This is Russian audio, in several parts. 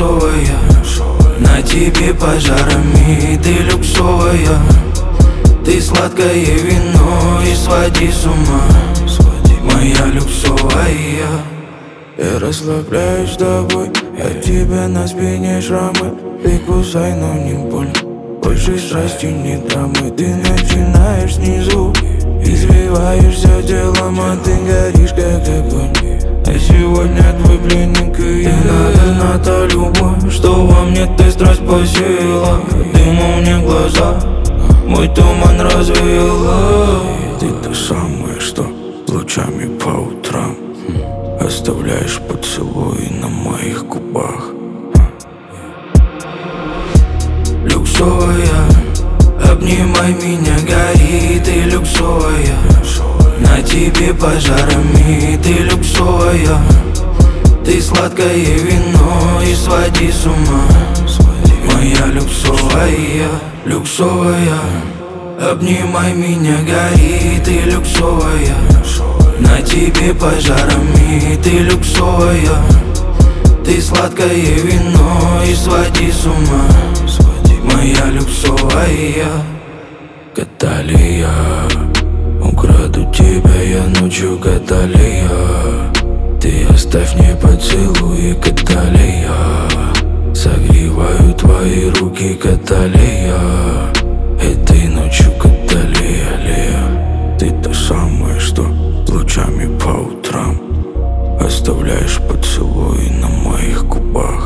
люксовая, на тебе пожарами, ты люксовая. Ты сладкое вино и своди с ума, моя люксовая. Я расслабляюсь с тобой, от тебя на спине шрамы. Ты кусай, но не больно, больше страсти, не драмы. Ты начинаешь снизу, извиваешься телом, а ты горишь как огонь. А сегодня твой пленник и я. Наверно, любовь, что во мне ты страсть посеяла. Дымом мне глаза, мой туман развеяла. Ты то самое, что лучами по утрам оставляешь поцелуи на моих губах. Люксовая, обнимай меня, гори, ты люксовая. На тебе пожарами, ты люксовая. Ты сладкое вино и своди с ума, моя люксовая. Люксовая, обнимай меня, гори, ты люксовая. На тебе пожарами, ты люксовая. Ты сладкое вино и своди с ума, моя люксовая. Каталия, украду тебя я ночью, Каталия. Ты оставь мне поцелуи, Каталия. Согреваю твои руки, Каталия. Этой ночью, Каталия, Лея. Ты то самое, что лучами по утрам оставляешь поцелуи на моих губах.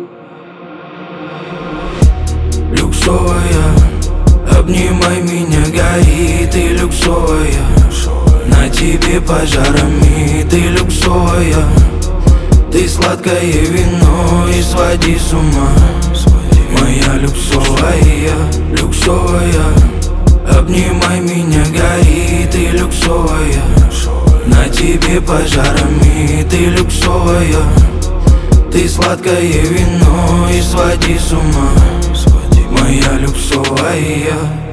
Люксовая, обнимай меня, гори, ты люксовая. На тебе пожарами, ты люксовая. Ты сладкое вино и своди с ума, моя люксовая. Люксовая, обнимай меня, гори, ты люксовая. На тебе пожарами, ты люксовая. Ты сладкое вино и своди с ума, моя люксовая.